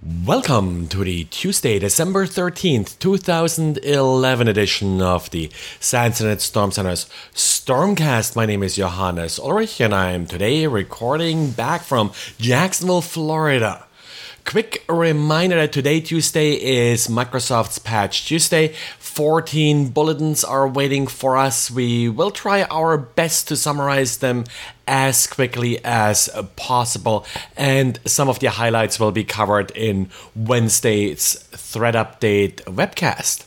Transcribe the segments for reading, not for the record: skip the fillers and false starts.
Welcome to the Tuesday, December 13th, 2011 edition of the SANS Internet Storm Center's Stormcast. My name is Johannes Ulrich and I'm today recording back from Jacksonville, Florida. Quick reminder that today, Tuesday, is Microsoft's Patch Tuesday. 14 bulletins are waiting for us. We will try our best to summarize them as quickly as possible, and some of the highlights will be covered in Wednesday's Thread Update webcast.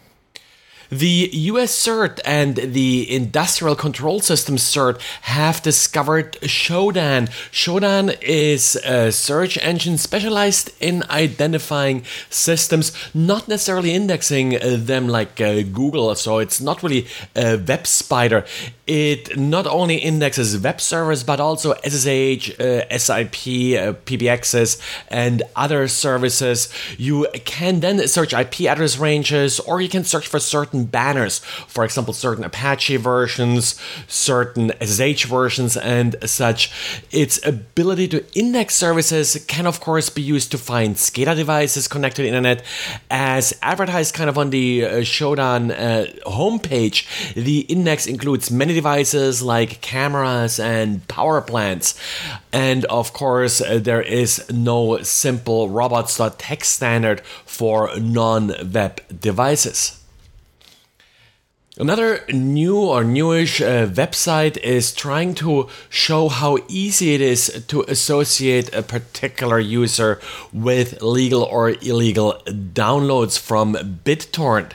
The US CERT and the Industrial Control Systems CERT have discovered Shodan. Shodan is a search engine specialized in identifying systems, not necessarily indexing them like Google, so it's not really a web spider. It not only indexes web servers, but also SSH, SIP, PBXs, and other services. You can then search IP address ranges, or you can search for certain banners, for example, certain Apache versions, certain SSH versions, and such. Its ability to index services can, of course, be used to find SCADA devices connected to the internet. As advertised kind of on the Shodan homepage, the index includes many devices like cameras and power plants. And of course, there is no simple robots.txt standard for non-web devices. Another new or newish website is trying to show how easy it is to associate a particular user with legal or illegal downloads from BitTorrent.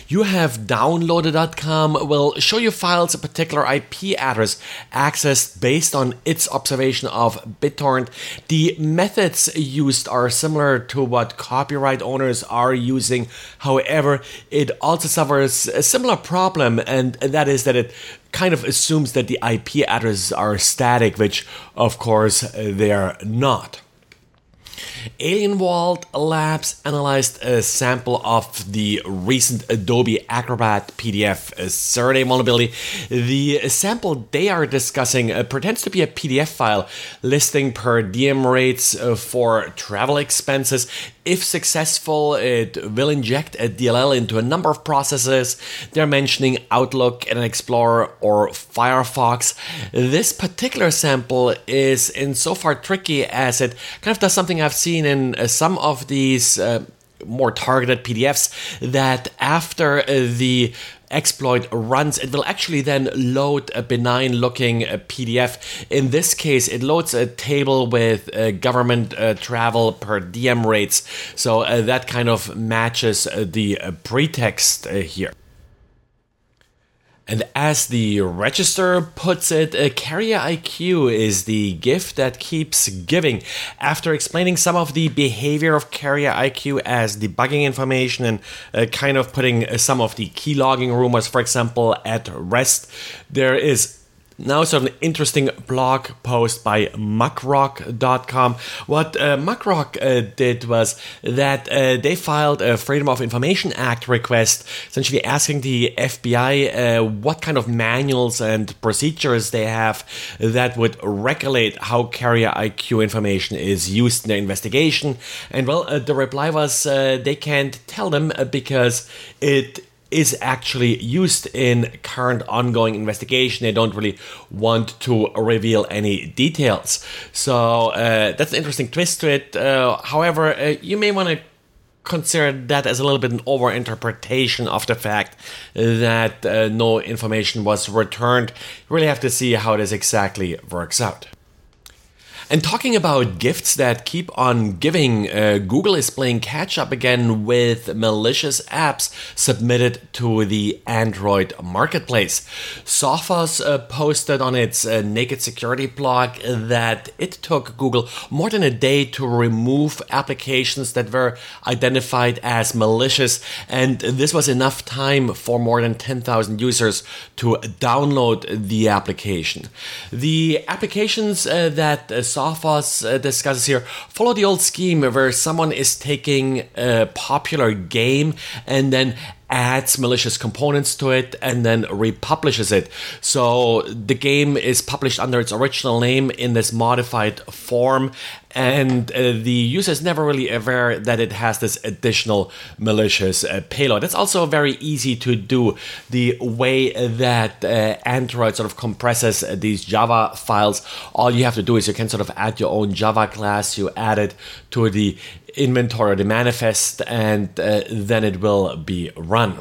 YouHaveDownloaded.com will show you files a particular IP address accessed based on its observation of BitTorrent. The methods used are similar to what copyright owners are using. However, it also suffers a similar problem, and that is that it kind of assumes that the IP addresses are static, which of course they are not. Alienwald Labs analyzed a sample of the recent Adobe Acrobat PDF Saturday vulnerability. The sample they are discussing pretends to be a PDF file listing per diem rates for travel expenses. If successful, it will inject a DLL into a number of processes. They're mentioning Outlook, Internet Explorer, or Firefox. This particular sample is insofar tricky as it kind of does something I've seen in some of these more targeted PDFs, that after the exploit runs, it will actually then load a benign looking PDF. In this case, it loads a table with government travel per diem rates. So that kind of matches the pretext here. And as the Register puts it, Carrier IQ is the gift that keeps giving. After explaining some of the behavior of Carrier IQ as debugging information and kind of putting some of the keylogging rumors, for example, at rest, there is now sort of an interesting blog post by muckrock.com. What Muckrock did was that they filed a Freedom of Information Act request, essentially asking the FBI what kind of manuals and procedures they have that would regulate how Carrier IQ information is used in their investigation. And well, the reply was they can't tell them because it is actually used in current ongoing investigation. They don't really want to reveal any details. So that's an interesting twist to it. However, you may want to consider that as a little bit an overinterpretation of the fact that no information was returned. You really have to see how this exactly works out. And talking about gifts that keep on giving, Google is playing catch up again with malicious apps submitted to the Android marketplace. Sophos posted on its Naked Security blog that it took Google more than a day to remove applications that were identified as malicious, and this was enough time for more than 10,000 users to download the application. The applications that Sophos discusses here follow the old scheme where someone is taking a popular game and then adds malicious components to it and then republishes it. So the game is published under its original name in this modified form, and the user is never really aware that it has this additional malicious payload. It's also very easy to do. The way that Android sort of compresses these Java files, all you have to do is you can sort of add your own Java class, you add it to the inventory or the manifest, and then it will be run.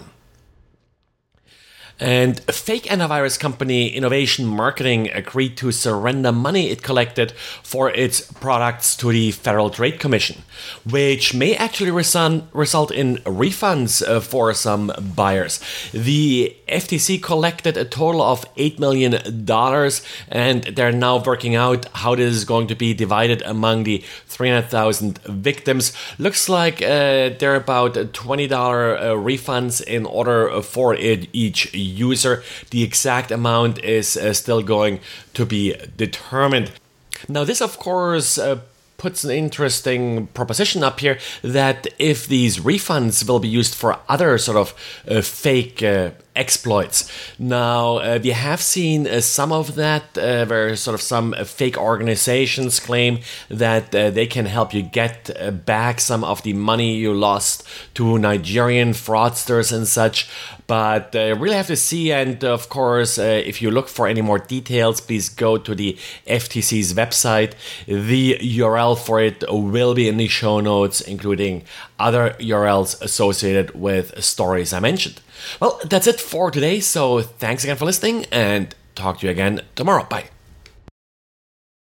And fake antivirus company Innovation Marketing agreed to surrender money it collected for its products to the Federal Trade Commission, which may actually result in refunds for some buyers. The FTC collected a total of $8 million, and they're now working out how this is going to be divided among the 300,000 victims. Looks like they're about $20 refunds in order for each user. The exact amount is still going to be determined. Now, this, of course, puts an interesting proposition up here that if these refunds will be used for other sort of fake exploits. Now, we have seen some of that where sort of some fake organizations claim that they can help you get back some of the money you lost to Nigerian fraudsters and such. But really have to see, and of course, if you look for any more details, please go to the FTC's website. The URL for it will be in the show notes, including other URLs associated with stories I mentioned. Well, that's it for today, so thanks again for listening, and talk to you again tomorrow. Bye.